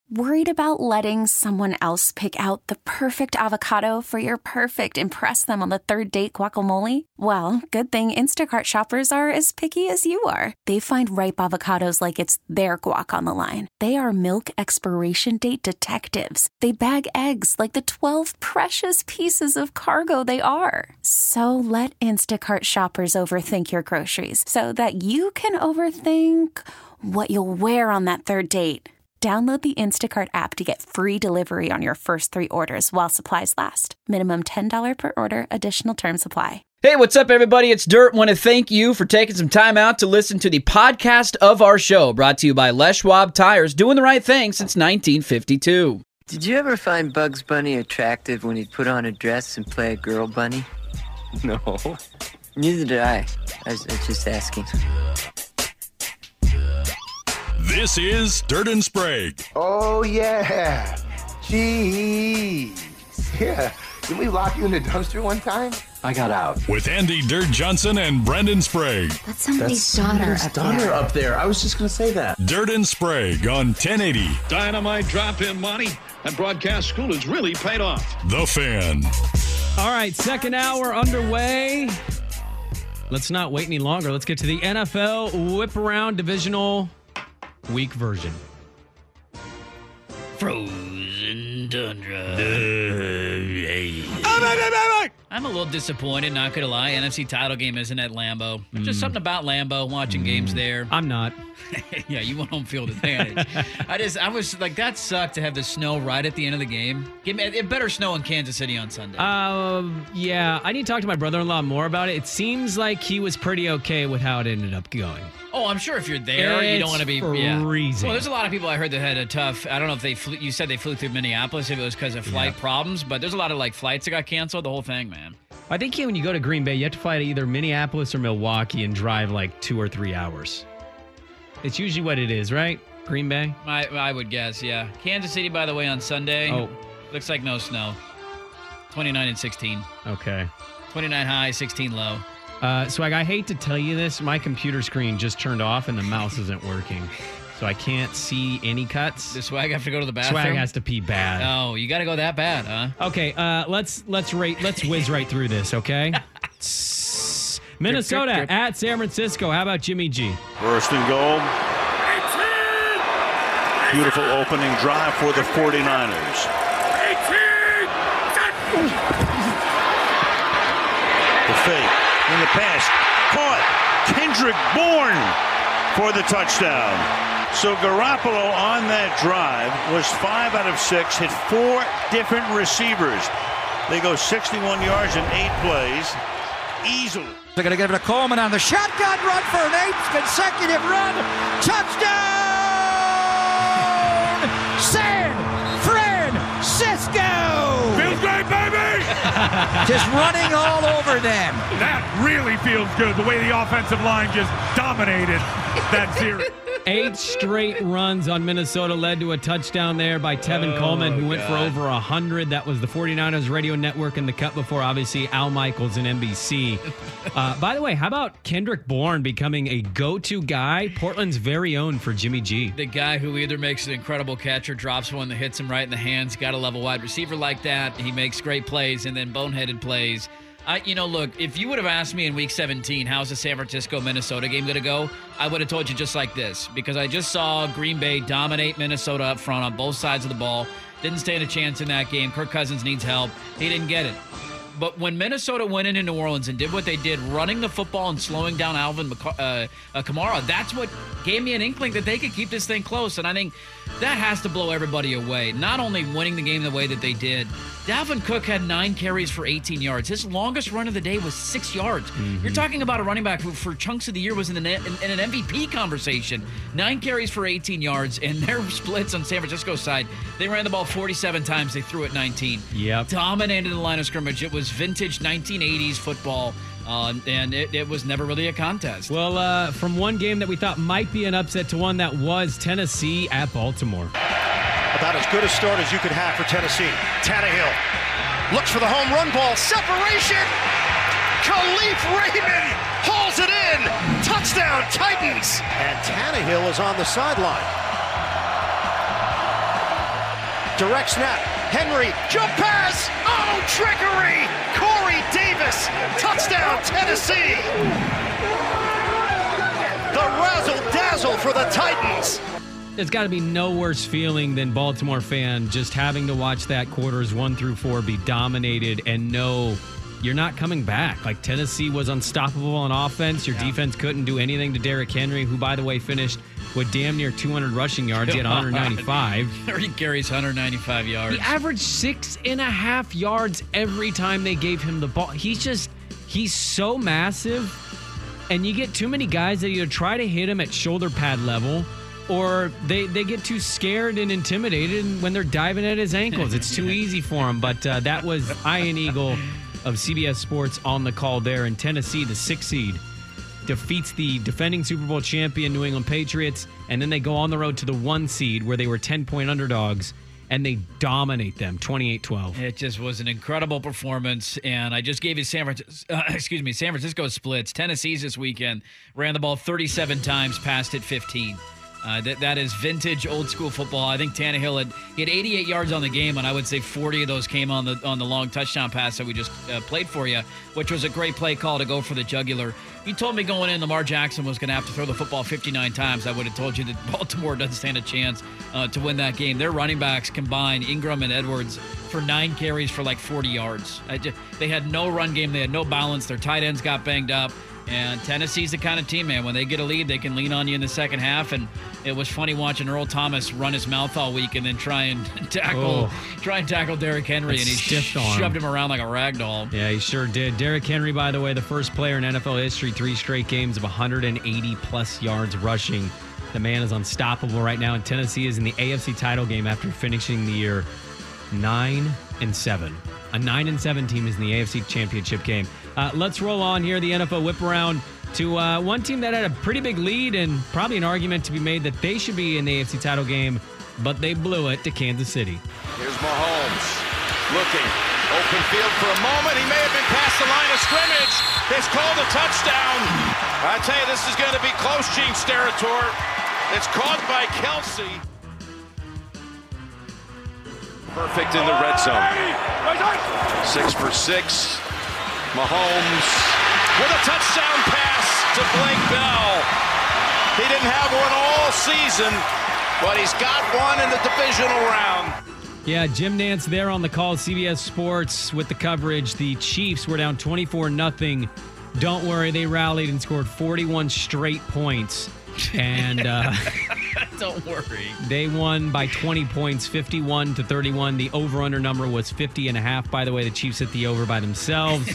Worried about letting someone else pick out the perfect avocado for your perfect impress them on the third date guacamole? Well, good thing Instacart shoppers are as picky as you are. They find ripe avocados like it's their guac on the line. They are milk expiration date detectives. They bag eggs like the 12 precious pieces of cargo they are. So let Instacart shoppers overthink your groceries so that you can overthink what you'll wear on that third date. Download the Instacart app to get free delivery on your first 3 orders while supplies last. Minimum $10 per order. Additional terms apply. Hey, what's up, everybody? It's Dirt. Want to thank you for taking some time out to listen to the podcast of our show, brought to you by Les Schwab Tires, doing the right thing since 1952. Did you ever find Bugs Bunny attractive when he'd put on a dress and play a girl bunny? No. Neither did I. I was just asking. This is Dirt and Sprague. Oh, yeah. Jeez. Yeah. Didn't we lock you in the dumpster one time? I got out. With Andy Dirt Johnson and Brendan Sprague. That's somebody's daughter up there. I was just going to say that. Dirt and Sprague on 1080. Dynamite drop-in money and broadcast school has really paid off. The Fan. All right, second hour underway. Let's not wait any longer. Let's get to the NFL Whip Around Divisional Week version. Frozen Tundra. I'm a little disappointed, not gonna lie. NFC title game isn't at Lambeau. There's just something about Lambeau, watching games there. I'm not. Yeah, you want home field advantage. I was like, that sucked to have the snow right at the end of the game. It better snow in Kansas City on Sunday. Yeah, I need to talk to my brother-in-law more about it. It seems like he was pretty okay with how it ended up going. Oh, I'm sure if you're there, you don't want to be freezing. Well, there's a lot of people I heard that had a tough. I don't know if they flew. You said they flew through Minneapolis, if it was because of flight problems, but there's a lot of flights that got canceled. The whole thing, man. I think when you go to Green Bay, you have to fly to either Minneapolis or Milwaukee and drive 2 or 3 hours. It's usually what it is, right? Green Bay? I would guess, yeah. Kansas City, by the way, on Sunday. Oh. Looks like no snow. 29 and 16. Okay. 29 high, 16 low. Swag, I hate to tell you this. My computer screen just turned off and the mouse isn't working. So I can't see any cuts. Does Swag have to go to the bathroom? Swag has to pee bad. Oh, you got to go that bad, huh? Okay, let's whiz right through this, okay? Minnesota drip. at San Francisco. How about Jimmy G? First and goal. Beautiful opening drive for the 49ers. The fake in the pass. Caught. Kendrick Bourne for the touchdown. So Garoppolo on that drive was 5 out of 6, hit 4 different receivers. They go 61 yards in 8 plays. Easily. They're going to give it to Coleman on the shotgun run for an 8th consecutive run. Touchdown! San Francisco! Feels great, baby! Just running all over them. That really feels good, the way the offensive line just dominated that series. 8 straight runs on Minnesota led to a touchdown there by Tevin Coleman, who went for over 100. That was the 49ers radio network in the cut before, obviously, Al Michaels and NBC. By the way, how about Kendrick Bourne becoming a go-to guy, Portland's very own for Jimmy G? The guy who either makes an incredible catch or drops one that hits him right in the hands. Got to love a wide receiver like that. He makes great plays and then boneheaded plays. Look, if you would have asked me in Week 17, how's the San Francisco-Minnesota game going to go, I would have told you just like this, because I just saw Green Bay dominate Minnesota up front on both sides of the ball. Didn't stand a chance in that game. Kirk Cousins needs help. He didn't get it. But when Minnesota went into New Orleans and did what they did, running the football and slowing down Alvin Kamara, that's what gave me an inkling that they could keep this thing close. And I think that has to blow everybody away. Not only winning the game the way that they did, Dalvin Cook had 9 carries for 18 yards. His longest run of the day was 6 yards. Mm-hmm. You're talking about a running back who for chunks of the year was in an MVP conversation. 9 carries for 18 yards, and their splits on San Francisco's side, they ran the ball 47 times. They threw it 19. Yep. Dominated the line of scrimmage. It was vintage 1980s football, and it was never really a contest. Well, from one game that we thought might be an upset to one that was, Tennessee at Baltimore. About as good a start as you could have for Tennessee. Tannehill looks for the home run ball. Separation. Khalif Raymond hauls it in. Touchdown, Titans. And Tannehill is on the sideline. Direct snap. Henry, jump pass. Oh, trickery. Corey Davis, touchdown, Tennessee. The razzle-dazzle for the Titans. There's got to be no worse feeling than Baltimore fan just having to watch that quarters 1 through 4 be dominated and know you're not coming back. Like, Tennessee was unstoppable on offense. Your defense couldn't do anything to Derrick Henry, who, by the way, finished with damn near 200 rushing yards. He had 195. He carries 195 yards. He averaged 6.5 yards every time they gave him the ball. He's so massive, and you get too many guys that either try to hit him at shoulder pad level, or they get too scared and intimidated when they're diving at his ankles. It's too easy for him. But that was Ian Eagle of CBS Sports on the call there. In Tennessee, the 6th seed defeats the defending Super Bowl champion New England Patriots, and then they go on the road to the 1 seed where they were 10-point underdogs, and they dominate them 28-12. It just was an incredible performance, and I just gave you San Francisco splits. Tennessee's this weekend ran the ball 37 times, passed it 15. That is vintage old school football. I think Tannehill had 88 yards on the game, and I would say 40 of those came on the long touchdown pass that we just played for you, which was a great play call to go for the jugular. You told me going in Lamar Jackson was going to have to throw the football 59 times. I would have told you that Baltimore doesn't stand a chance to win that game. Their running backs combined, Ingram and Edwards, for 9 carries for like 40 yards. They had no run game. They had no balance. Their tight ends got banged up. And Tennessee's the kind of team, man, when they get a lead, they can lean on you in the second half. And it was funny watching Earl Thomas run his mouth all week and then try and tackle Derrick Henry, and he shoved him around like a rag doll. Yeah, he sure did. Derrick Henry, by the way, the first player in NFL history, 3 straight games of 180-plus yards rushing. The man is unstoppable right now, and Tennessee is in the AFC title game after finishing the year 9-7. A 9-7 team is in the AFC championship game. Let's roll on here, the NFL whip around to one team that had a pretty big lead and probably an argument to be made that they should be in the AFC title game, but they blew it to Kansas City. Here's Mahomes looking. Open field for a moment. He may have been past the line of scrimmage. It's called a touchdown. I tell you, this is going to be close, Gene Steratore. It's caught by Kelsey. Perfect in the red zone. 6 for 6. Mahomes with a touchdown pass to Blake Bell. He didn't have one all season, but he's got one in the divisional round. Yeah, Jim Nantz there on the call, CBS Sports with the coverage. The Chiefs were down 24-0. Don't worry, they rallied and scored 41 straight points. And don't worry. They won by 20 points, 51-31. The over-under number was 50.5. By the way, the Chiefs hit the over by themselves.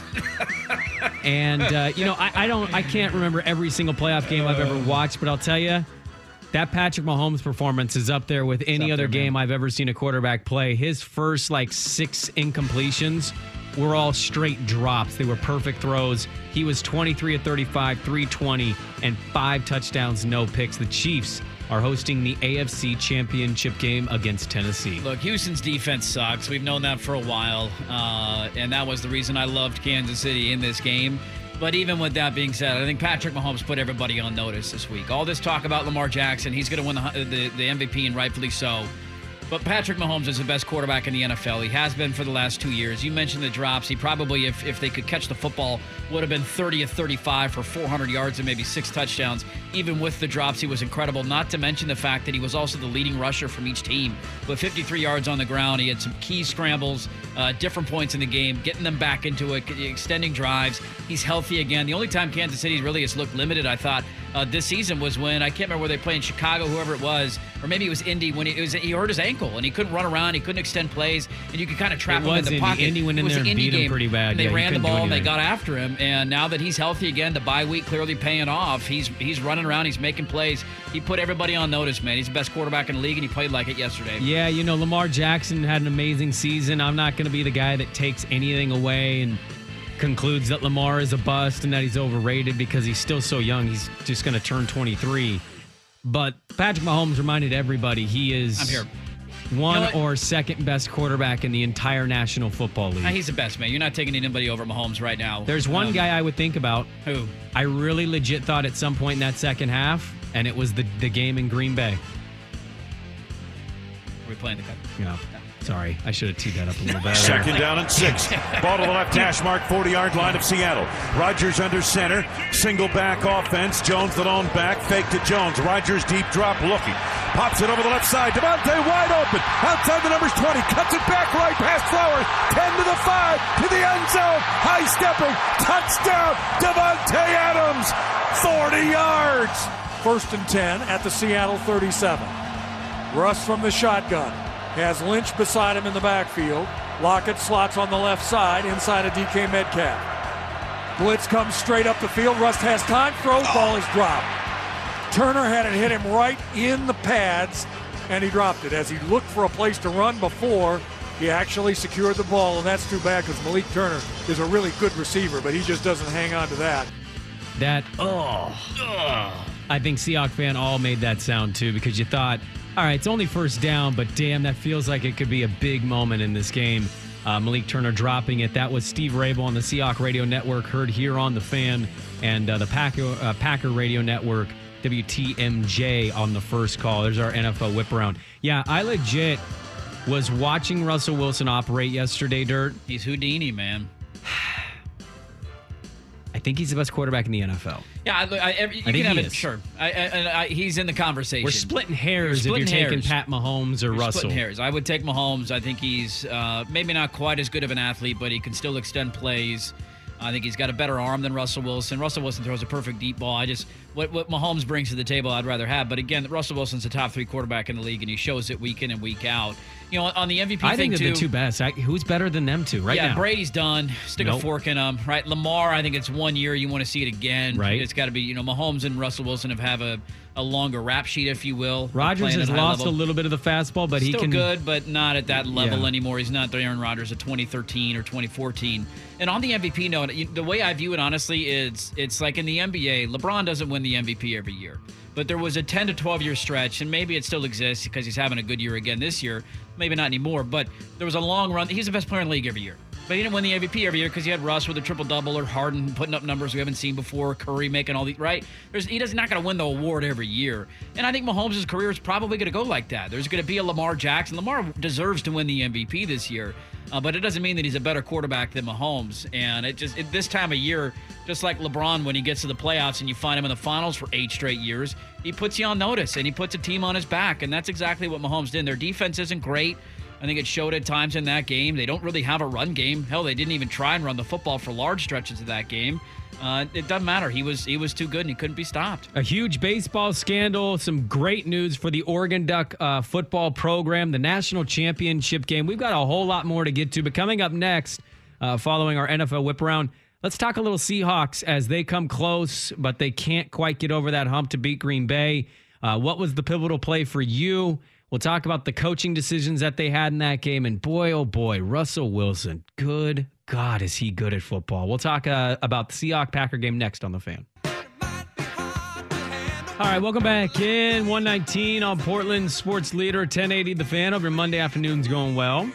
And I can't remember every single playoff game I've ever watched, but I'll tell you, that Patrick Mahomes performance is up there with any other game I've ever seen a quarterback play. His first 6 incompletions were all straight drops. They were perfect throws. He was 23 of 35, 320, and 5 touchdowns, no picks. The Chiefs are hosting the AFC Championship game against Tennessee. Look, Houston's defense sucks. We've known that for a while, and that was the reason I loved Kansas City in this game. But even with that being said, I think Patrick Mahomes put everybody on notice this week. All this talk about Lamar Jackson, he's going to win the MVP, and rightfully so. But Patrick Mahomes is the best quarterback in the NFL. He has been for the last 2 years. You mentioned the drops. He probably, if they could catch the football, would have been 30 of 35 for 400 yards and maybe 6 touchdowns. Even with the drops, he was incredible. Not to mention the fact that he was also the leading rusher from each team. With 53 yards on the ground, he had some key scrambles, different points in the game, getting them back into it, extending drives. He's healthy again. The only time Kansas City really has looked limited, I thought, this season was when, I can't remember where they played in Chicago, whoever it was, or maybe it was Indy, when he hurt his ankle and he couldn't run around, he couldn't extend plays, and you could kind of trap him in the pocket. Indy went in there and beat him pretty bad. And they ran the ball and they got after him, and now that he's healthy again, the bye week clearly paying off. He's running around, he's making plays. He put everybody on notice, man. He's the best quarterback in the league, and he played like it yesterday. Yeah, Lamar Jackson had an amazing season. I'm not going to be the guy that takes anything away and concludes that Lamar is a bust and that he's overrated because he's still so young. He's just going to turn 23. But Patrick Mahomes reminded everybody he is one or second best quarterback in the entire National Football League. He's the best, man. You're not taking anybody over Mahomes right now. There's one guy I would think about. Who? I really legit thought at some point in that second half, and it was the game in Green Bay. we play in the Cup. Yeah. Sorry, I should have teed that up a little better. Second down and 6. Ball to the left hash mark, 40-yard line of Seattle. Rodgers under center. Single back offense. Jones the lone back. Fake to Jones. Rodgers deep drop looking. Pops it over the left side. Devontae wide open. Outside the numbers 20. Cuts it back right past Flowers. 10 to the 5. To the end zone. High stepping. Touchdown. Devontae Adams. 40 yards. 1st and 10 at the Seattle 37. Russ from the shotgun. Has Lynch beside him in the backfield. Lockett slots on the left side inside of DK Metcalf. Blitz comes straight up the field. Russ has time. Throws. Ball is dropped. Turner had it hit him right in the pads, and he dropped it. As he looked for a place to run before, he actually secured the ball, and that's too bad because Malik Turner is a really good receiver, but he just doesn't hang on to that. I think Seahawks fan all made that sound too, because you thought, all right, it's only first down, but damn, that feels like it could be a big moment in this game. Malik Turner dropping it. That was Steve Rabel on the Seahawks Radio Network, heard here on The Fan, and the Packer Radio Network, WTMJ, on the first call. There's our NFL whip around. Yeah, I legit was watching Russell Wilson operate yesterday, Dirt. He's Houdini, man. I think he's the best quarterback in the NFL. Yeah, you can have it. Sure, he's in the conversation. We're splitting hairs if you're taking Pat Mahomes or Russell. Splitting hairs. I would take Mahomes. I think he's maybe not quite as good of an athlete, but he can still extend plays. I think he's got a better arm than Russell Wilson. Russell Wilson throws a perfect deep ball. What Mahomes brings to the table, I'd rather have. But again, Russell Wilson's a top 3 quarterback in the league, and he shows it week in and week out. You know, on the MVP thing, I think they're the two best. Who's better than them two right now? Yeah, Brady's done. Stick a fork in him, right? Lamar, I think it's 1 year. You want to see it again. Right. It's got to be, Mahomes and Russell Wilson have a longer rap sheet, if you will. Rodgers has lost a little bit of the fastball, but still he can. Good, but not at that level anymore. He's not the Aaron Rodgers of 2013 or 2014. And on the MVP note, the way I view it, honestly, is it's like in the NBA, LeBron doesn't win the MVP every year. But there was a 10 to 12-year stretch, and maybe it still exists because he's having a good year again this year. Maybe not anymore, but there was a long run. He's the best player in the league every year. But he didn't win the MVP every year because he had Russ with a triple-double or Harden putting up numbers we haven't seen before, Curry making all these, right? He's not going to win the award every year. And I think Mahomes' career is probably going to go like that. There's going to be a Lamar Jackson. Lamar deserves to win the MVP this year, but it doesn't mean that he's a better quarterback than Mahomes. And this time of year, just like LeBron, when he gets to the playoffs and you find him in the finals for 8 straight years, he puts you on notice and he puts a team on his back. And that's exactly what Mahomes did. Their defense isn't great. I think it showed at times in that game. They don't really have a run game. Hell, they didn't even try and run the football for large stretches of that game. It doesn't matter. He was too good and he couldn't be stopped. A huge baseball scandal. Some great news for the Oregon Duck football program. The national championship game. We've got a whole lot more to get to. But coming up next, following our NFL whip around, let's talk a little Seahawks as they come close, but they can't quite get over that hump to beat Green Bay. What was the pivotal play for you? We'll talk about the coaching decisions that they had in that game. And boy, oh boy, Russell Wilson. Good God, is he good at football. We'll talk about the Seahawks-Packer game next on The Fan. All right, welcome back in. 119 on Portland Sports Leader, 1080 The Fan. Hope your Monday afternoon's going well.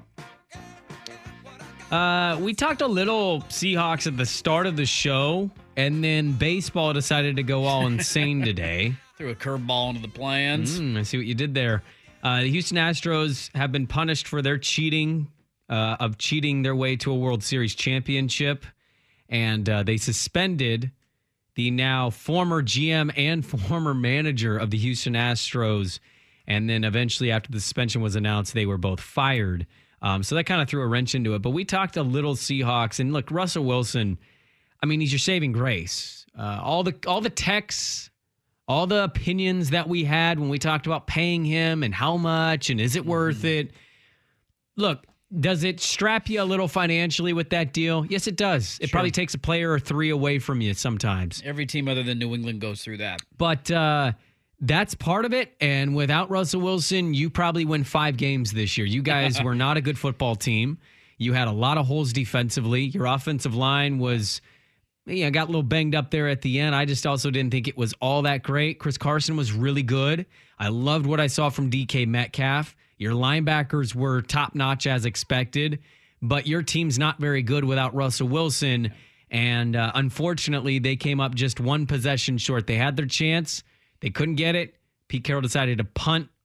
We talked a little Seahawks at the start of the show, and then baseball decided to go all insane today. Threw a curveball into the plans. I see what you did there. The Houston Astros have been punished for their cheating their way to a World Series championship, and they suspended the now former GM and former manager of the Houston Astros, and then eventually after the suspension was announced, they were both fired. So that kind of threw a wrench into it. But we talked a little Seahawks, and look, Russell Wilson, I mean, he's your saving grace. All the texts, all the opinions that we had when we talked about paying him and how much and is it worth it? Look, does it strap you a little financially with that deal? Yes, it does. It probably takes a player or 3 away from you sometimes. Every team other than New England goes through that. But that's part of it. And without Russell Wilson, you probably win 5 games this year. You guys were not a good football team. You had a lot of holes defensively. Your offensive line was... got a little banged up there at the end. I just also didn't think it was all that great. Chris Carson was really good. I loved what I saw from DK Metcalf. Your linebackers were top-notch as expected, but your team's not very good without Russell Wilson, and unfortunately, they came up just 1 possession short. They had their chance. They couldn't get it. Pete Carroll decided to punt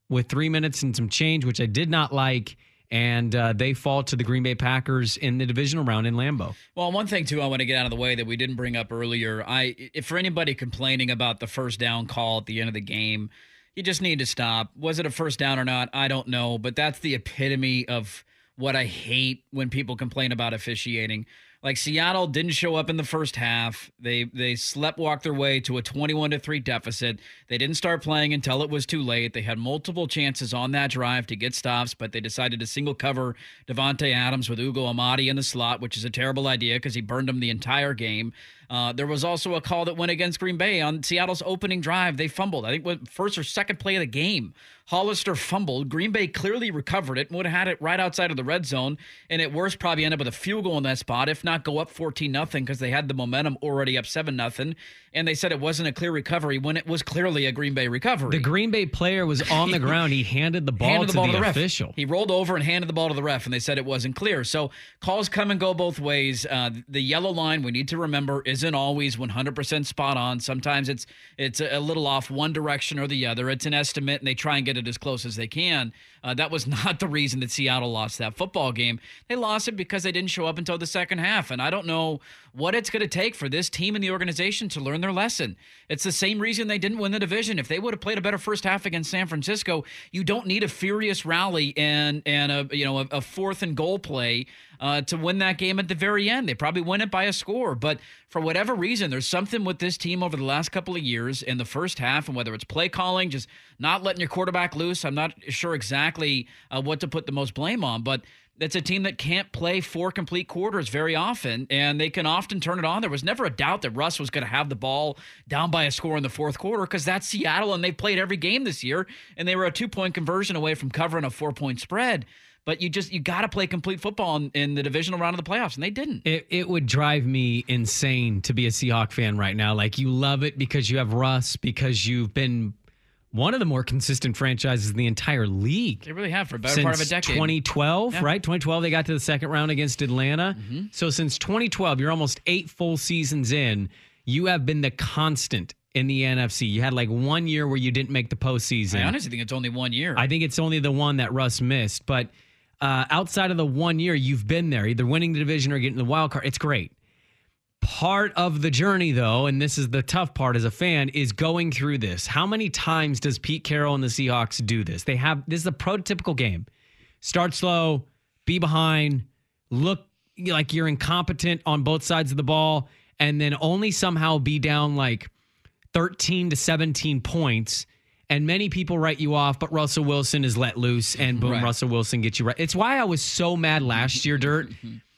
with 3 minutes and some change, which I did not like. And they fall to the Green Bay Packers in the divisional round in Lambeau. Well, one thing, too, I want to get out of the way that we didn't bring up earlier. If for anybody complaining about the first down call at the end of the game, you just need to stop. Was it a first down or not? I don't know. But that's the epitome of what I hate when people complain about officiating. Like, Seattle didn't show up in the first half. They sleptwalked their way to a 21-3 deficit. They didn't start playing until it was too late. They had multiple chances on that drive to get stops, but they decided to single cover Devontae Adams with Ugo Amadi in the slot, which is a terrible idea because he burned them the entire game. There was also a call that went against Green Bay on Seattle's opening drive. They fumbled. I think what first or second play of the game. Hollister fumbled. Green Bay clearly recovered it and would have had it right outside of the red zone, and at worst probably end up with a field goal in that spot, if not go up 14-0 because they had the momentum already up 7-0, and they said it wasn't a clear recovery when it was clearly a Green Bay recovery. The Green Bay player was on the ground. He handed the ball to the official. He rolled over and handed the ball to the ref, and they said it wasn't clear. So calls come and go both ways. The yellow line, we need to remember, isn't always 100% spot on. Sometimes it's a little off one direction or the other. It's an estimate, and they try and get it as close as they can. That was not the reason that Seattle lost that football game. They lost it because they didn't show up until the second half, and I don't know what it's going to take for this team and the organization to learn their lesson. It's the same reason they didn't win the division. If they would have played a better first half against San Francisco, you don't need a furious rally and a fourth and goal play to win that game at the very end. They probably win it by a score, but for whatever reason, there's something with this team over the last couple of years in the first half, and whether it's play calling, just not letting your quarterback loose, I'm not sure exactly what to put the most blame on, but it's a team that can't play 4 complete quarters very often, and they can often turn it on. There was never a doubt that Russ was going to have the ball down by a score in the fourth quarter because that's Seattle, and they've played every game this year, and they were a 2-point conversion away from covering a 4-point spread. But you got to play complete football in the divisional round of the playoffs, and they didn't. It would drive me insane to be a Seahawk fan right now. Like, you love it because you have Russ, because you've been one of the more consistent franchises in the entire league. They really have for a better part of a decade. 2012, yeah. Right? 2012, they got to the second round against Atlanta. Mm-hmm. So since 2012, you're almost 8 full seasons in. You have been the constant in the NFC. You had like 1 year where you didn't make the postseason. I honestly think it's only 1 year. I think it's only the one that Russ missed. But outside of the 1 year, you've been there, either winning the division or getting the wild card. It's great. Part of the journey, though, and this is the tough part as a fan, is going through this. How many times does Pete Carroll and the Seahawks do this? This is a prototypical game. Start slow, be behind, look like you're incompetent on both sides of the ball, and then only somehow be down like 13 to 17 points. And many people write you off, but Russell Wilson is let loose, and boom, right. Russell Wilson gets you right. It's why I was so mad last year, Dirt.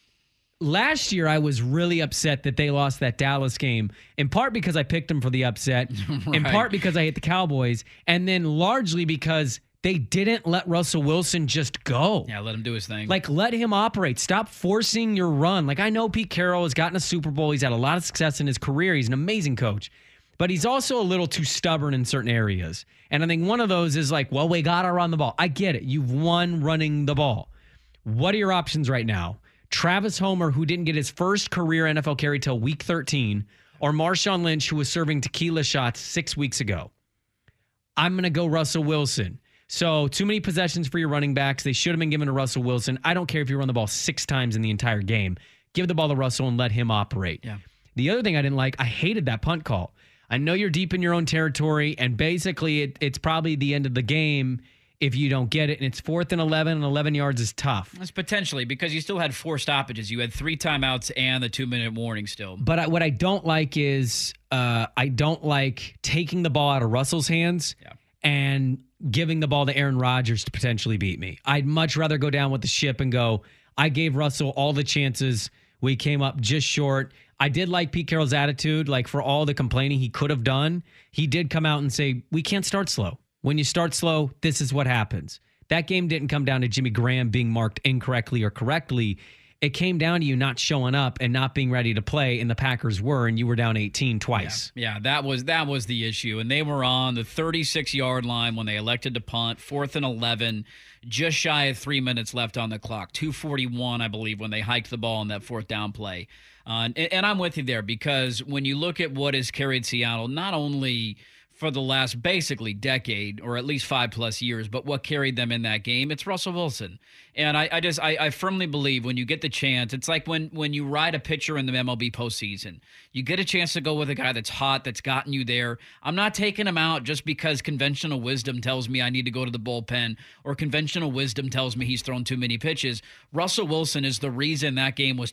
Last year, I was really upset that they lost that Dallas game, in part because I picked them for the upset, right. In part because I hate the Cowboys, and then largely because they didn't let Russell Wilson just go. Yeah, let him do his thing. Like, let him operate. Stop forcing your run. Like, I know Pete Carroll has gotten a Super Bowl. He's had a lot of success in his career. He's an amazing coach. But he's also a little too stubborn in certain areas. And I think one of those is like, well, we got to run the ball. I get it. You've won running the ball. What are your options right now? Travis Homer, who didn't get his first career NFL carry till week 13, or Marshawn Lynch, who was serving tequila shots 6 weeks ago. I'm going to go Russell Wilson. So too many possessions for your running backs. They should have been given to Russell Wilson. I don't care if you run the ball 6 times in the entire game. Give the ball to Russell and let him operate. Yeah. The other thing I didn't like, I hated that punt call. I know you're deep in your own territory, and basically it's probably the end of the game if you don't get it, and it's 4th and 11, and 11 yards is tough. That's potentially, because you still had 4 stoppages. You had 3 timeouts and the 2-minute warning still. But what I don't like is I don't like taking the ball out of Russell's hands and giving the ball to Aaron Rodgers to potentially beat me. I'd much rather go down with the ship and go, I gave Russell all the chances. We came up just short. I did like Pete Carroll's attitude. Like, for all the complaining he could have done, he did come out and say, we can't start slow. When you start slow, this is what happens. That game didn't come down to Jimmy Graham being marked incorrectly or correctly. It came down to you not showing up and not being ready to play, and the Packers were, and you were down 18 twice. Yeah, that was the issue. And they were on the 36-yard line when they elected to punt, 4th and 11, just shy of 3 minutes left on the clock, 2:41, I believe, when they hiked the ball on that 4th down play. And I'm with you there, because when you look at what has carried Seattle, not only for the last basically decade, or at least 5+ years. But what carried them in that game? It's Russell Wilson. And I firmly believe when you get the chance, it's like when you ride a pitcher in the MLB postseason, you get a chance to go with a guy that's hot, that's gotten you there. I'm not taking him out just because conventional wisdom tells me I need to go to the bullpen, or conventional wisdom tells me he's thrown too many pitches. Russell Wilson is the reason that game was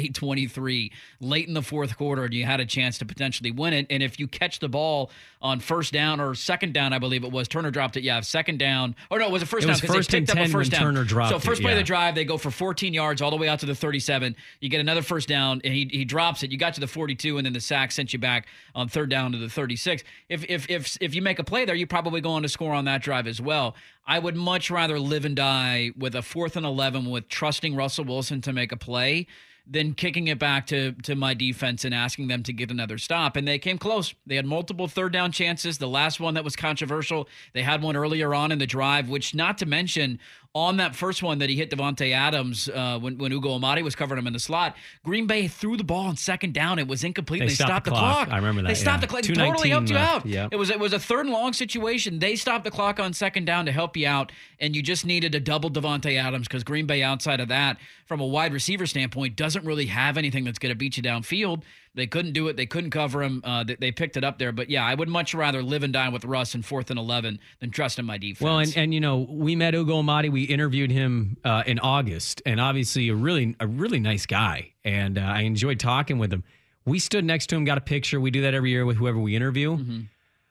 28-23 late in the fourth quarter, and you had a chance to potentially win it. And if you catch the ball on first down or second down, I believe it was, Turner dropped it. Yeah, second down. Or no, it was a first down because they picked up a first down. Turner dropped it. First play of the drive, they go for 14 yards all the way out to the 37. You get another first down, and he drops it. You got to the 42, and then the sack sent you back on third down to the 36. If you make a play there, you probably go on to score on that drive as well. I would much rather live and die with a 4th and 11 with trusting Russell Wilson to make a play than kicking it back to my defense and asking them to get another stop. And they came close. They had multiple third down chances. The last one that was controversial, they had one earlier on in the drive, which, not to mention, on that first one that he hit Davante Adams when Ugo Amadi was covering him in the slot, Green Bay threw the ball on second down. It was incomplete. They stopped the clock. I remember that. They stopped the clock. It totally helped you out. Yep. It was a third and long situation. They stopped the clock on second down to help you out, and you just needed to double Davante Adams because Green Bay, outside of that, from a wide receiver standpoint, doesn't really have anything that's going to beat you downfield. They couldn't do it. They couldn't cover him. They picked it up there. But, yeah, I would much rather live and die with Russ in 4th and 11 than trust in my defense. Well, and you know, we met Ugo Amadi. We interviewed him in August, and obviously a really nice guy. And I enjoyed talking with him. We stood next to him, got a picture. We do that every year with whoever we interview. Mm-hmm.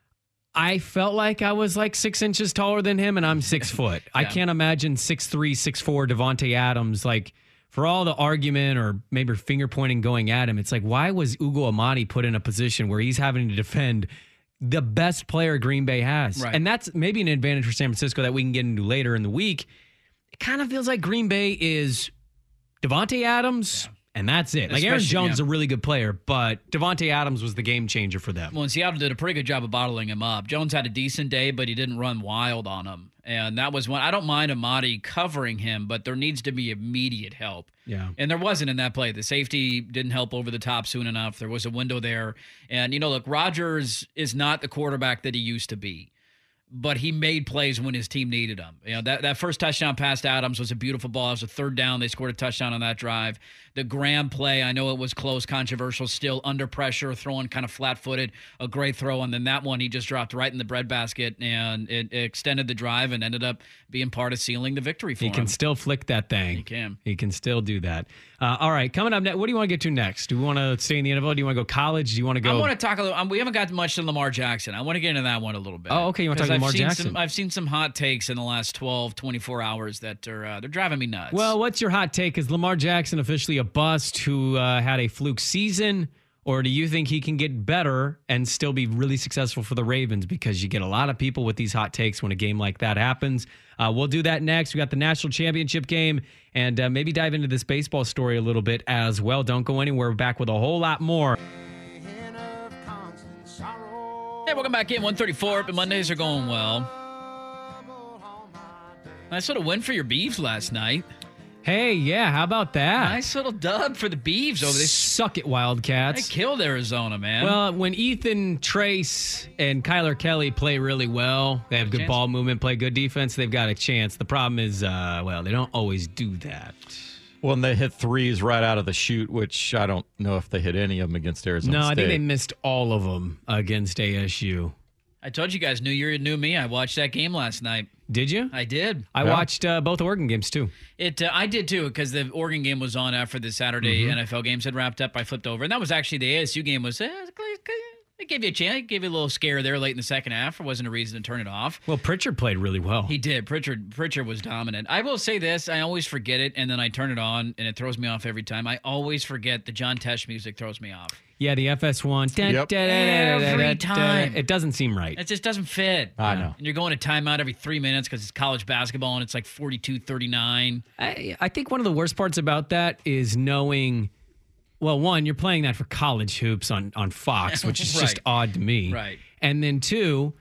I felt like I was like 6 inches taller than him, and I'm 6 foot. Yeah. I can't imagine 6'3", 6'4" Davante Adams, like, for all the argument or maybe finger pointing going at him, it's like, why was Ugo Amadi put in a position where he's having to defend the best player Green Bay has? Right. And that's maybe an advantage for San Francisco that we can get into later in the week. It kind of feels like Green Bay is Davante Adams, and that's it. Like, Aaron Jones is a really good player, but Davante Adams was the game changer for them. Well, and Seattle did a pretty good job of bottling him up. Jones had a decent day, but he didn't run wild on him. And that was one. I don't mind Amadi covering him, but there needs to be immediate help. Yeah. And there wasn't in that play. The safety didn't help over the top soon enough. There was a window there. And, you know, look, Rodgers is not the quarterback that he used to be, but he made plays when his team needed him. You know, that first touchdown pass to Adams was a beautiful ball. It was a third down. They scored a touchdown on that drive. The Graham play, I know it was close, controversial, still under pressure, throwing kind of flat-footed, a great throw. And then that one, he just dropped right in the breadbasket, and it extended the drive and ended up being part of sealing the victory for him. He can still flick that thing. He can. He can still do that. All right, coming up next, what do you want to get to next? Do we want to stay in the NFL? Do you want to go college? Do you want to go? I want to talk a little. We haven't got much to Lamar Jackson. I want to get into that one a little bit. Oh, okay. You want to talk Lamar Jackson? I've seen some hot takes in the last 12, 24 hours that are they're driving me nuts. Well, what's your hot take? Is Lamar Jackson officially a bust who had a fluke season, or do you think he can get better and still be really successful for the Ravens? Because you get a lot of people with these hot takes when a game like that happens. We'll do that next. We got the national championship game, and maybe dive into this baseball story a little bit as well. Don't go anywhere. We're back with a whole lot more. Hey, welcome back in 134. The Mondays are going well. Nice little win for your Beavs last night. Hey, yeah, how about that? Nice little dub for the Beavs over there. Suck it, Wildcats. They killed Arizona, man. Well, when Ethan, Trace, and Kyler Kelly play really well, they have good ball movement, play good defense, they've got a chance. The problem is, they don't always do that. Well, and they hit threes right out of the chute, which I don't know if they hit any of them against Arizona State. No, I think they missed all of them against ASU. I told you guys, New Year, new me. I watched that game last night. Did you? I did. I watched both Oregon games, too. I did, too, because the Oregon game was on after the Saturday NFL games had wrapped up. I flipped over, and that was actually the ASU game was it gave you a chance. It gave you a little scare there late in the second half. There wasn't a reason to turn it off. Well, Pritchard played really well. He did. Pritchard was dominant. I will say this. I always forget it, and then I turn it on, and it throws me off every time. I always forget the John Tesh music throws me off. Yeah, the FS1. Every time. It doesn't seem right. It just doesn't fit. I know. And you're going to timeout every 3 minutes because it's college basketball, and it's like 42-39. I think one of the worst parts about that is knowing... Well, one, you're playing that for college hoops on Fox, which is just odd to me. Right. And then two,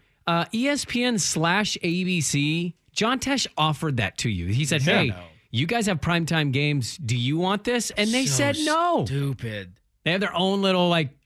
ESPN/ABC, John Tesh offered that to you. He said, hey, you guys have primetime games. Do you want this? And they said no. Stupid. They have their own little,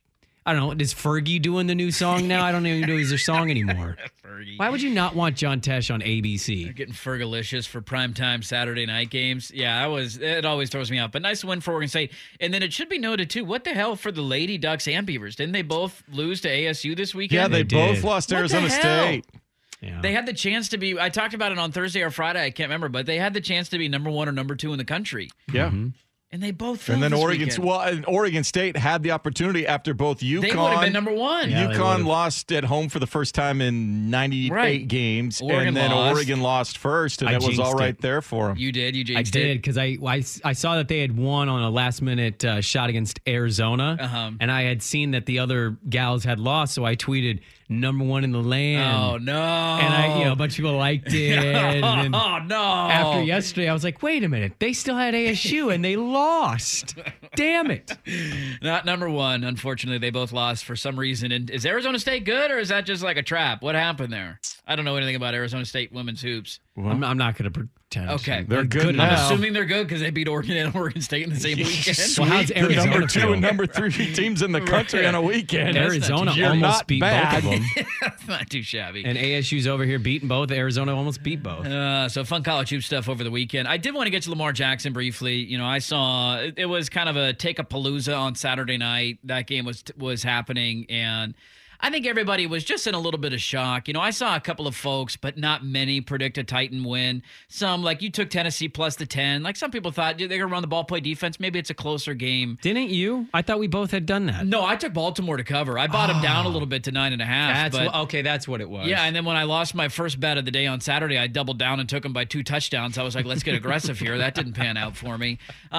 I don't know. Is Fergie doing the new song now? I don't even know their song anymore. Fergie. Why would you not want John Tesh on ABC? They're getting Fergalicious for primetime Saturday night games. Yeah, it always throws me out. But nice win for Oregon State. And then it should be noted, too, what the hell for the Lady Ducks and Beavers? Didn't they both lose to ASU this weekend? Yeah, they both lost to Arizona State. Yeah. They had the chance to be, I talked about it on Thursday or Friday, I can't remember, but they had the chance to be number 1 or number 2 in the country. Yeah. Mm-hmm. And they both fell And then this weekend. Oregon State had the opportunity after both UConn. They would have been number 1. Yeah, UConn lost at home for the first time in 98 games. Oregon and then lost. Oregon lost first, and I it was all jinxed right it. there for them. You did? You jinxed I it? did because I saw that they had won on a last-minute shot against Arizona, and I had seen that the other gals had lost, so I tweeted, number 1 in the land. Oh, no. And a bunch of people liked it. And oh, no. after yesterday, I was like, wait a minute. They still had ASU, and they lost. Damn it. Not number 1. Unfortunately, they both lost for some reason. And is Arizona State good, or is that just like a trap? What happened there? I don't know anything about Arizona State women's hoops. Well, I'm not going to pretend. Okay. They're good now. I'm assuming they're good because they beat Oregon and Oregon State in the same weekend. Well, how's The Arizona number 2 feel? and number 3 teams in the country on a weekend. Arizona You're almost not beat bad. both of them. That's not too shabby. And ASU's over here beating both. Arizona almost beat both. So fun college hoop stuff over the weekend. I did want to get to Lamar Jackson briefly. You know, I saw it was kind of a take-a-palooza on Saturday night. That game was happening, and I think everybody was just in a little bit of shock. You know, I saw a couple of folks, but not many, predict a Titan win. Some, like you took Tennessee plus the 10. Like some people thought they're going to run the ball, play defense. Maybe it's a closer game. Didn't you? I thought we both had done that. No, I took Baltimore to cover. I bought them down a little bit to 9.5. Okay, that's what it was. Yeah, and then when I lost my first bet of the day on Saturday, I doubled down and took them by 2 touchdowns. I was like, let's get aggressive here. That didn't pan out for me.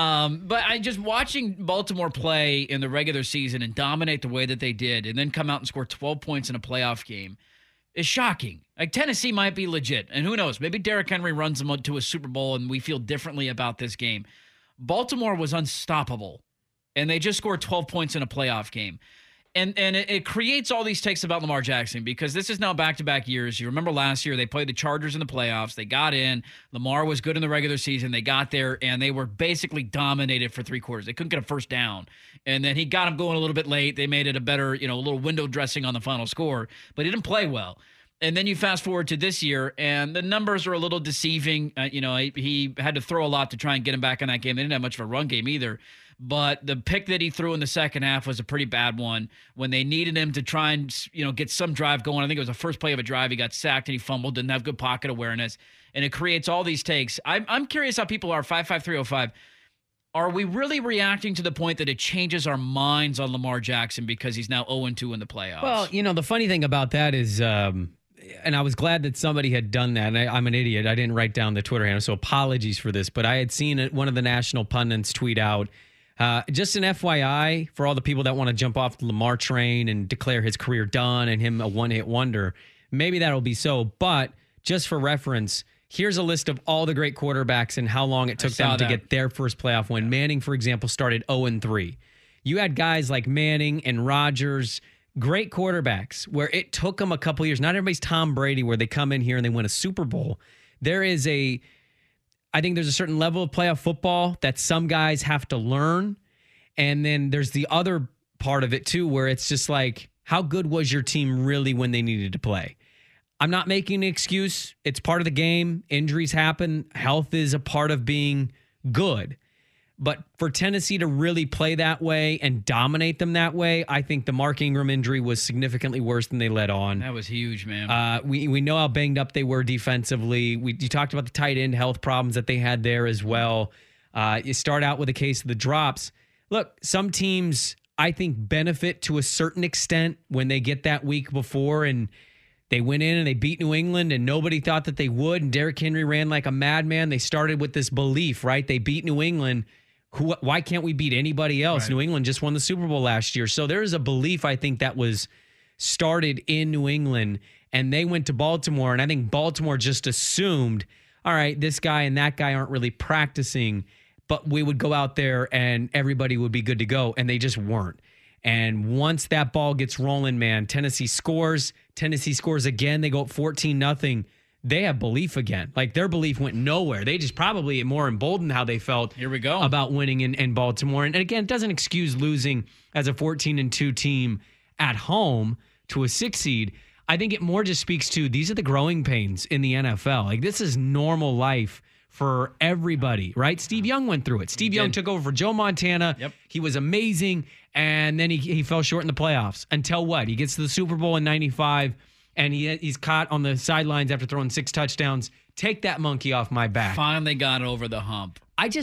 But I just watching Baltimore play in the regular season and dominate the way that they did and then come out and score 12 points in a playoff game is shocking. Like Tennessee might be legit. And who knows? Maybe Derrick Henry runs them to a Super Bowl and we feel differently about this game. Baltimore was unstoppable. And they just scored 12 points in a playoff game. And it creates all these takes about Lamar Jackson because this is now back-to-back years. You remember last year they played the Chargers in the playoffs. They got in. Lamar was good in the regular season. They got there, and they were basically dominated for 3 quarters. They couldn't get a first down. And then he got them going a little bit late. They made it a better, a little window dressing on the final score. But he didn't play well. And then you fast forward to this year, and the numbers are a little deceiving. He had to throw a lot to try and get him back in that game. They didn't have much of a run game either. But the pick that he threw in the second half was a pretty bad one. When they needed him to try and, get some drive going, I think it was the first play of a drive, he got sacked and he fumbled, didn't have good pocket awareness. And it creates all these takes. I'm curious how people are, 55305. Are we really reacting to the point that it changes our minds on Lamar Jackson because he's now 0-2 in the playoffs? Well, the funny thing about that is, and I was glad that somebody had done that. And I'm an idiot. I didn't write down the Twitter handle, so apologies for this. But I had seen one of the national pundits tweet out, just an FYI for all the people that want to jump off the Lamar train and declare his career done and him a one-hit wonder. Maybe that'll be so. But just for reference, here's a list of all the great quarterbacks and how long it took them to get their first playoff win. Manning, for example, started 0-3. You had guys like Manning and Rodgers, great quarterbacks, where it took them a couple years. Not everybody's Tom Brady, where they come in here and they win a Super Bowl. I think there's a certain level of playoff football that some guys have to learn. And then there's the other part of it too, where it's just like, how good was your team really when they needed to play? I'm not making an excuse. It's part of the game. Injuries happen. Health is a part of being good. But for Tennessee to really play that way and dominate them that way, I think the Mark Ingram injury was significantly worse than they let on. That was huge, man. We know how banged up they were defensively. You talked about the tight end health problems that they had there as well. You start out with a case of the drops. Look, some teams, I think, benefit to a certain extent when they get that week before and they went in and they beat New England and nobody thought that they would. And Derrick Henry ran like a madman. They started with this belief, right? They beat New England. Why can't we beat anybody else? Right. New England just won the Super Bowl last year. So there is a belief, I think, that was started in New England, and they went to Baltimore, and I think Baltimore just assumed, all right, this guy and that guy aren't really practicing, but we would go out there and everybody would be good to go, and they just weren't. And once that ball gets rolling, man, Tennessee scores again. They go up 14-0. they have belief again. Like their belief went nowhere. They just probably more emboldened how they felt Here we go. about winning in Baltimore. And again, it doesn't excuse losing as a 14-2 team at home to a 6 seed. I think it more just speaks to these are the growing pains in the NFL. Like this is normal life for everybody, right? Steve Young went through it. Steve Young took over for Joe Montana. Yep. He was amazing, and then he fell short in the playoffs. Until what? He gets to the Super Bowl in 95, and he's caught on the sidelines after throwing 6 touchdowns. Take that monkey off my back. Finally got over the hump.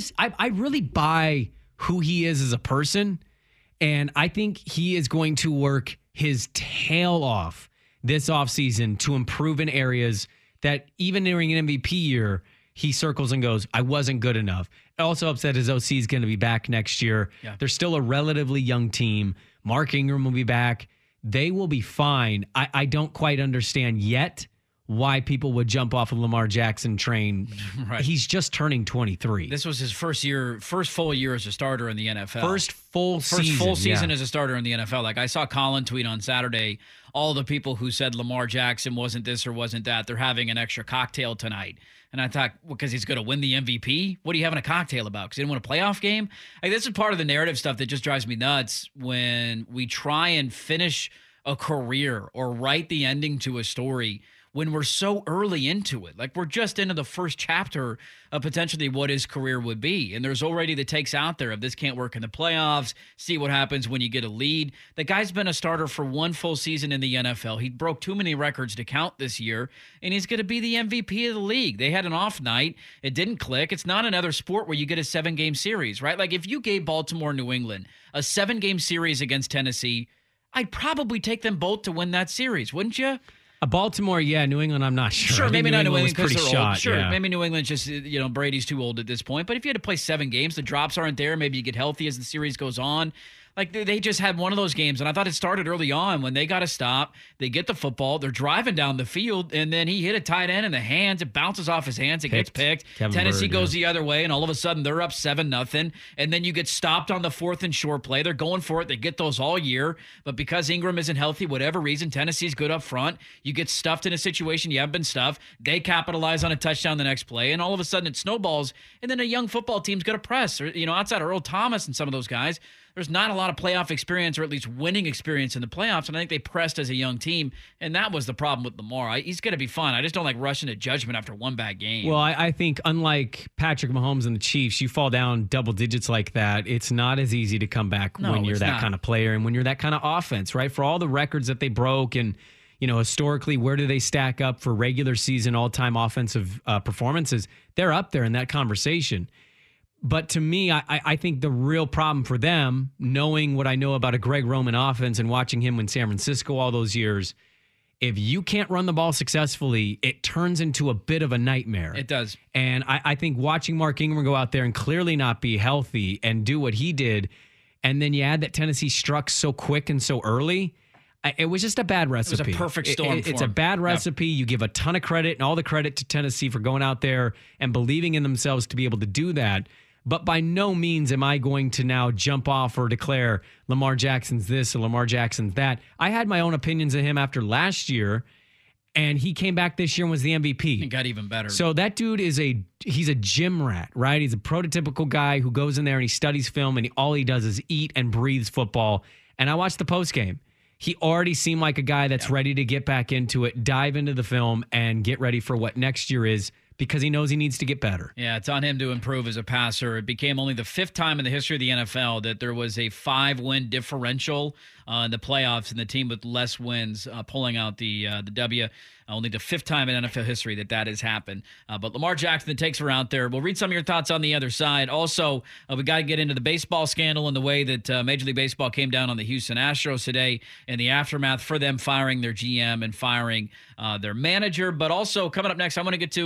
I really buy who he is as a person, and I think he is going to work his tail off this offseason to improve in areas that even during an MVP year, he circles and goes, I wasn't good enough. Also upset his OC is going to be back next year. Yeah. They're still a relatively young team. Mark Ingram will be back. They will be fine. I don't quite understand yet why people would jump off of Lamar Jackson train. Right. He's just turning 23. This was his first full year as a starter in the NFL. First full season yeah. as a starter in the NFL. Like I saw Colin tweet on Saturday, all the people who said Lamar Jackson wasn't this or wasn't that, they're having an extra cocktail tonight. And I thought, because he's going to win the MVP? What are you having a cocktail about? Because he didn't win a playoff game? Like, this is part of the narrative stuff that just drives me nuts when we try and finish a career or write the ending to a story when we're so early into it. Like, we're just into the first chapter of potentially what his career would be. And there's already the takes out there of this can't work in the playoffs, see what happens when you get a lead. The guy's been a starter for 1 full season in the NFL. He broke too many records to count this year, and he's going to be the MVP of the league. They had an off night. It didn't click. It's not another sport where you get a 7-game series, right? Like, if you gave Baltimore, New England a 7-game series against Tennessee, I'd probably take them both to win that series, wouldn't you? Baltimore, yeah. New England, I'm not sure. Sure, maybe not New England was because pretty they're old. shot. Sure, yeah. maybe New England's just, Brady's too old at this point. But if you had to play 7 games, the drops aren't there. Maybe you get healthy as the series goes on. Like, they just had one of those games, and I thought it started early on when they got to stop. They get the football. They're driving down the field, and then he hit a tight end in the hands. It bounces off his hands. It gets picked. Tennessee goes the other way, and all of a sudden they're up 7-0. And then you get stopped on the 4th and short play. They're going for it. They get those all year. But because Ingram isn't healthy, whatever reason, Tennessee's good up front. You get stuffed in a situation you haven't been stuffed. They capitalize on a touchdown the next play, and all of a sudden it snowballs. And then a young football team's going to press. Or, outside of Earl Thomas and some of those guys, there's not a lot of playoff experience or at least winning experience in the playoffs, and I think they pressed as a young team, and that was the problem with Lamar. He's going to be fine. I just don't like rushing to judgment after one bad game. Well, I think unlike Patrick Mahomes and the Chiefs, you fall down double digits like that, it's not as easy to come back when you're that kind of player and when you're that kind of offense, right? For all the records that they broke and, historically, where do they stack up for regular season all-time offensive performances? They're up there in that conversation. But to me, I think the real problem for them, knowing what I know about a Greg Roman offense and watching him in San Francisco all those years, if you can't run the ball successfully, it turns into a bit of a nightmare. It does. And I think watching Mark Ingram go out there and clearly not be healthy and do what he did, and then you add that Tennessee struck so quick and so early, it was just a bad recipe. It was a perfect storm It's a bad recipe. Yep. You give a ton of credit and all the credit to Tennessee for going out there and believing in themselves to be able to do that. But by no means am I going to now jump off or declare Lamar Jackson's this or Lamar Jackson's that. I had my own opinions of him after last year, and he came back this year and was the MVP. It got even better. So that dude he's a gym rat, right? He's a prototypical guy who goes in there and he studies film, and all he does is eat and breathes football. And I watched the postgame. He already seemed like a guy that's ready to get back into it, dive into the film, and get ready for what next year is, because he knows he needs to get better. Yeah, it's on him to improve as a passer. It became only the 5th time in the history of the NFL that there was a 5-win differential in the playoffs, and the team with less wins pulling out the W. Only the 5th time in NFL history that has happened. But Lamar Jackson, the takes are out there. We'll read some of your thoughts on the other side. Also, we got to get into the baseball scandal and the way that Major League Baseball came down on the Houston Astros today and the aftermath for them firing their GM and firing their manager. But also, coming up next, I want to get to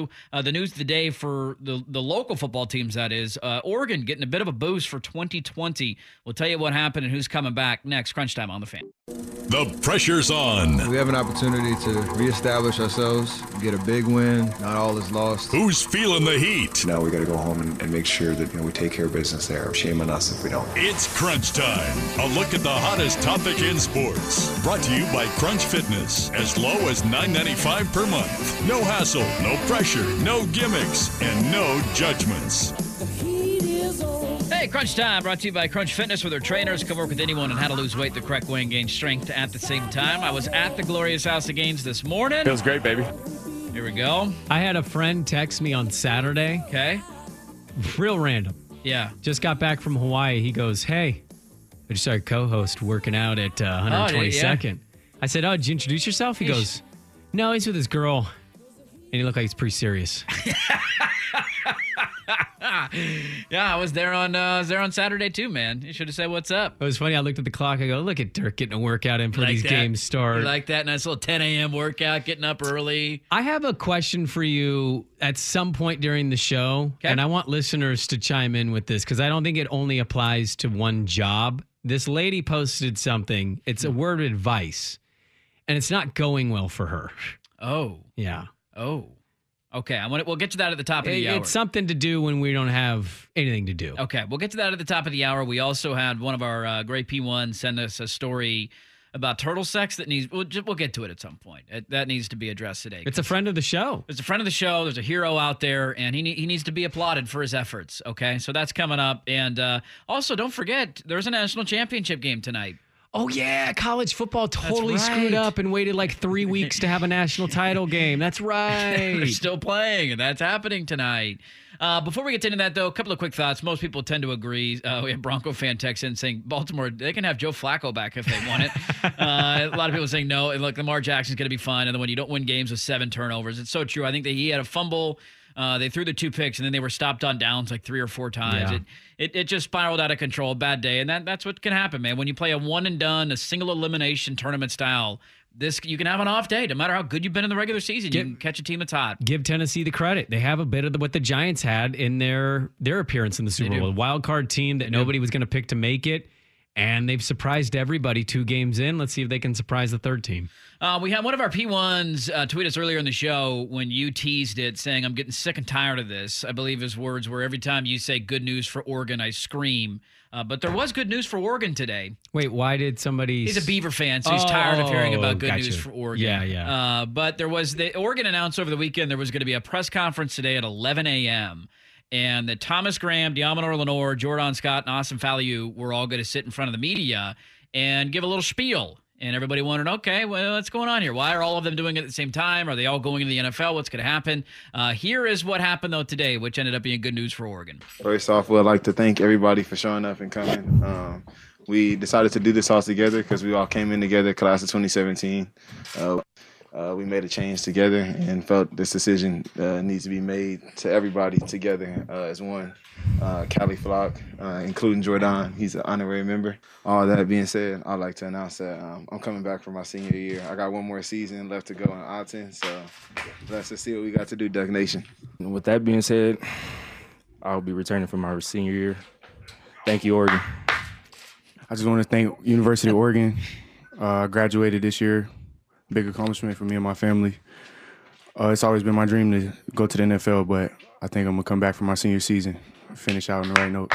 the news of the day for the local football teams, that is, Oregon getting a bit of a boost for 2020. We'll tell you what happened and who's coming back next. Crunch Time on the Fan. The pressure's on. We have an opportunity to reestablish ourselves, get a big win. Not all is lost. Who's feeling the heat? Now we got to go home and make sure that we take care of business there. Shame on us if we don't. It's Crunch Time. A look at the hottest topic in sports. Brought to you by Crunch Fitness. As low as $9.95 per month. No hassle, no pressure, no gimmicks, and no judgments. Hey, Crunch Time, brought to you by Crunch Fitness, where their trainers can work with anyone on how to lose weight the correct way and gain strength at the same time. I was at the Glorious House of Gains this morning. Feels great, baby. Here we go. I had a friend text me on Saturday. Okay. Real random. Yeah. Just got back from Hawaii. He goes, hey, I just started co-host working out at 122nd. Yeah. I said, oh, did you introduce yourself? He goes, no, he's with his girl. And he looked like he's pretty serious. Yeah, I was there on Saturday too, man. You should have said what's up. It was funny. I looked at the clock. I go, look at Dirk getting a workout in before these games start. You like that nice little 10 a.m. workout, getting up early. I have a question for you at some point during the show, and I want listeners to chime in with this because I don't think it only applies to one job. This lady posted something. It's a word of advice, and it's not going well for her. Oh. Yeah. Oh. Okay, we'll get to that at the top of the hour. It's something to do when we don't have anything to do. Okay, we'll get to that at the top of the hour. We also had one of our great P1 send us a story about turtle sex that needs. We'll get to it at some point. That needs to be addressed today. It's a friend of the show. It's a friend of the show. There's a hero out there, and he needs to be applauded for his efforts. Okay, so that's coming up, and also don't forget there's a national championship game tonight. Oh, yeah, college football totally screwed up and waited like 3 weeks to have a national title game. That's right. They're still playing, and that's happening tonight. Before we get into that, though, a couple of quick thoughts. Most people tend to agree. We have Bronco fan text in saying Baltimore, they can have Joe Flacco back if they want it. A lot of people saying no. And look, Lamar Jackson's going to be fine. And then when you don't win games with 7 turnovers, it's so true. I think that he had a fumble. They threw the 2 picks, and then they were stopped on downs like 3 or 4 times. Yeah. It just spiraled out of control. Bad day. And that's what can happen, man. When you play a one and done, a single elimination tournament style, you can have an off day. No matter how good you've been in the regular season, you can catch a team that's hot. Give Tennessee the credit. They have a bit of what the Giants had in their appearance in the Super Bowl. A wild card team that nobody was going to pick to make it. And they've surprised everybody 2 games in. Let's see if they can surprise the third team. We had one of our P1s tweet us earlier in the show when you teased it, saying, I'm getting sick and tired of this. I believe his words were, every time you say good news for Oregon, I scream. But there was good news for Oregon today. Wait, why did somebody... He's a Beaver fan, so he's tired of hearing about good news for Oregon. Yeah. But there was... Oregon announced over the weekend there was going to be a press conference today at 11 a.m., and that Thomas Graham, Diamonor Lenore, Jordan Scott, and Austin Faliu were all going to sit in front of the media and give a little spiel. And everybody wondered, okay, well, what's going on here? Why are all of them doing it at the same time? Are they all going to the NFL? What's going to happen? Here is what happened, though, today, which ended up being good news for Oregon. First off, we'd like to thank everybody for showing up and coming. We decided to do this all together because we all came in together, class of 2017. We made a change together and felt this decision needs to be made to everybody together as one. Cali Flock, including Jordan, he's an honorary member. All that being said, I'd like to announce that I'm coming back for my senior year. I got one more season left to go in Ogden, so let's just see what we got to do, Duck Nation. And with that being said, I'll be returning for my senior year. Thank you, Oregon. I just want to thank University of Oregon. I graduated this year. Big accomplishment for me and my family. It's always been my dream to go to the NFL, but I think I'm going to come back for my senior season, finish out on the right note.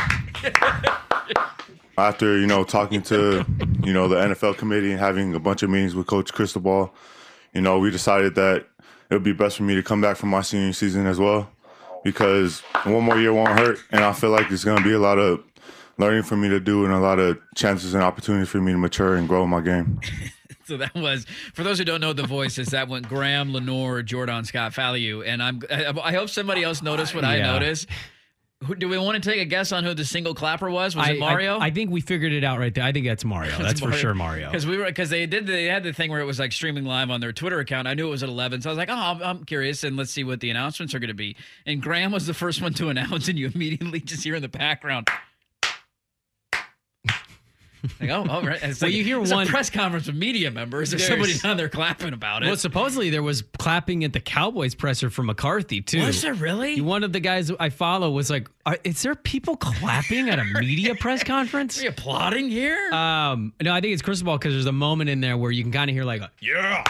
After, talking to, the NFL committee and having a bunch of meetings with Coach Cristobal, we decided that it would be best for me to come back for my senior season as well, because one more year won't hurt, and I feel like there's going to be a lot of learning for me to do and a lot of chances and opportunities for me to mature and grow in my game. So that was, for those who don't know the voices, that went Graham, Lenore, Jordan, Scott, Faliu. And I hope somebody else noticed what I noticed. Do we want to take a guess on who the single clapper was? Was it Mario? I think we figured it out right there. I think that's Mario. That's Mario. For sure Mario. Because they had the thing where it was like streaming live on their Twitter account. I knew it was at 11, so I was like, I'm curious, and let's see what the announcements are going to be. And Graham was the first one to announce, and you immediately just hear in the background. Like, oh, right. It's Well, you hear it's one- a press conference with media members. There's somebody down there clapping about it. Well, supposedly there was clapping at the Cowboys presser for McCarthy, too. Was there really? One of the guys I follow was like, is there people clapping at a media press conference? Are you applauding here? No, I think it's Cristobal because there's a moment in there where you can kind of hear like, Yeah.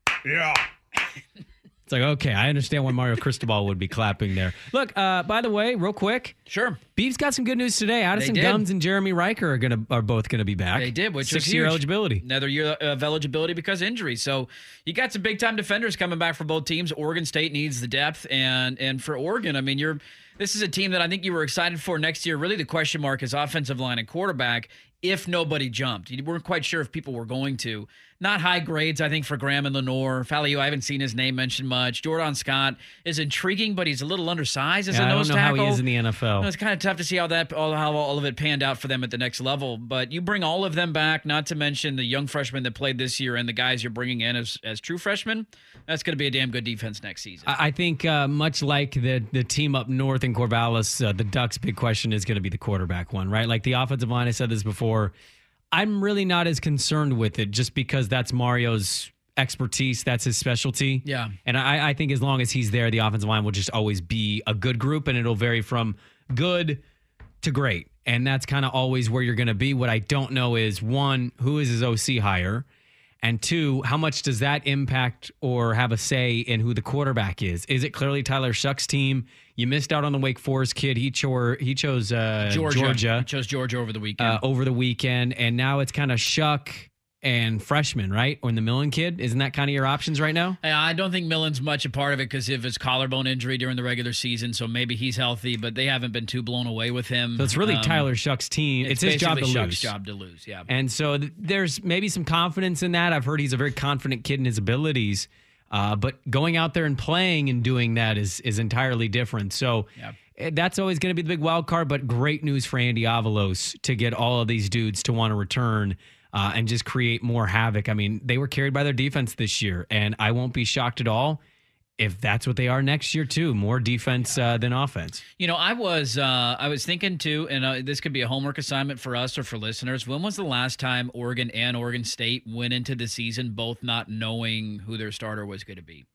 it's like, okay, I understand why Mario Cristobal would be clapping there. Look, by the way, real quick. Sure. Beef's got some good news today. Addison did. Gums and Jeremy Riker are both going to be back. They did, which was 6-year huge. eligibility. Another year of eligibility because of injury. So you got some big-time defenders coming back for both teams. Oregon State needs the depth, and for Oregon, I mean, this is a team that I think you were excited for next year. Really, the question mark is offensive line and quarterback. If nobody jumped, you weren't quite sure if people were going to. Not high grades, I think, for Graham and Lenore. Faliu, I haven't seen his name mentioned much. Jordan Scott is intriguing, but he's a little undersized as a nose tackle. I don't know how he is in the NFL. It's kind of tough to see how all of it panned out for them at the next level. But you bring all of them back, not to mention the young freshmen that played this year and the guys you're bringing in as true freshmen. That's going to be a damn good defense next season. I think much like the team up north in Corvallis, the Ducks' big question is going to be the quarterback one, right? Like the offensive line, I said this before, I'm really not as concerned with it just because that's Mario's expertise. That's his specialty. Yeah. And I think as long as he's there, the offensive line will just always be a good group, and it'll vary from good to great. And that's kind of always where you're going to be. What I don't know is, one, who is his OC hire? And two, how much does that impact or have a say in who the quarterback is? Is it clearly Tyler Shuck's team? You missed out on the Wake Forest kid. He chose Georgia. He chose Georgia over the weekend. And now it's kind of Shuck and freshman, right? Or in the Millen kid. Isn't that kind of your options right now? I don't think Millen's much a part of it because of his collarbone injury during the regular season, so maybe he's healthy, but they haven't been too blown away with him. So it's really Tyler Shuck's team. It's his job to Shuck's lose. job to lose, yeah. And so there's maybe some confidence in that. I've heard he's a very confident kid in his abilities, but going out there and playing and doing that is entirely different. So that's always going to be the big wild card, but great news for Andy Avalos to get all of these dudes to want to return and just create more havoc. I mean, they were carried by their defense this year, and I won't be shocked at all if that's what they are next year too. More defense than offense. You know, I was thinking too, and this could be a homework assignment for us or for listeners. When was the last time Oregon and Oregon State went into the season both not knowing who their starter was going to be?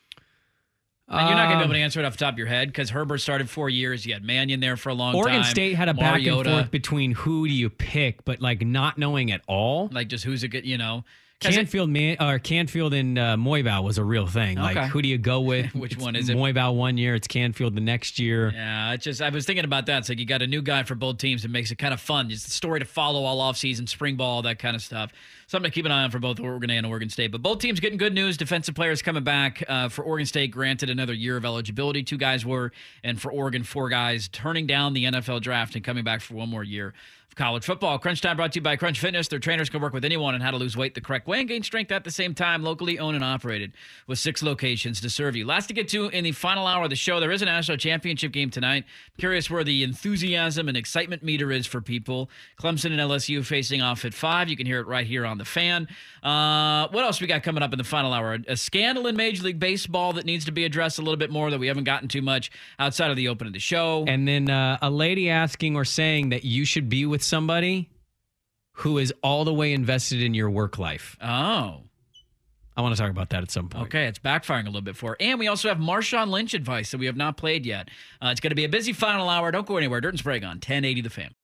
And you're not going to be able to answer it off the top of your head because Herbert started 4 years. You had Mannion there for a long time. Oregon State had a back Mariota. and forth between who do you pick, but like not knowing at all. Like just who's a good, Canfield and Moyval was a real thing. Okay. Like, who do you go with? Which one is it? Moyval 1 year, it's Canfield the next year. Yeah, I was thinking about that. It's like you got a new guy for both teams. It makes it kind of fun. It's the story to follow all offseason, spring ball, all that kind of stuff. Something to keep an eye on for both Oregon and Oregon State. But both teams getting good news. Defensive players coming back. For Oregon State, granted another year of eligibility. 2 guys were. And for Oregon, 4 guys turning down the NFL draft and coming back for 1 more year of college football. Crunch Time brought to you by Crunch Fitness. Their trainers can work with anyone on how to lose weight the correct way and gain strength at the same time. Locally owned and operated with 6 locations to serve you. Last to get to in the final hour of the show, there is a national championship game tonight. Curious where the enthusiasm and excitement meter is for people. Clemson and LSU facing off at 5. You can hear it right here on The Fan. What else we got coming up in the final hour? A scandal in Major League Baseball that needs to be addressed a little bit more that we haven't gotten too much outside of the open of the show. And then a lady asking or saying that you should be with somebody who is all the way invested in your work life. Oh. I want to talk about that at some point. Okay, it's backfiring a little bit for her. And we also have Marshawn Lynch advice that we have not played yet. It's going to be a busy final hour. Don't go anywhere. Dirt and Sprague on 1080 The Fan.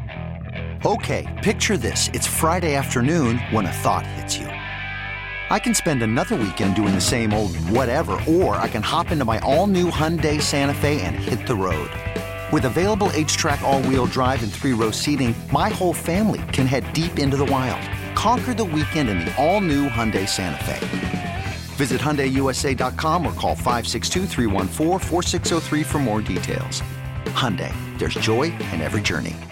Okay, picture this. It's Friday afternoon when a thought hits you. I can spend another weekend doing the same old whatever, or I can hop into my all-new Hyundai Santa Fe and hit the road. With available H-Track all-wheel drive and 3-row seating, my whole family can head deep into the wild. Conquer the weekend in the all-new Hyundai Santa Fe. Visit HyundaiUSA.com or call 562-314-4603 for more details. Hyundai, there's joy in every journey.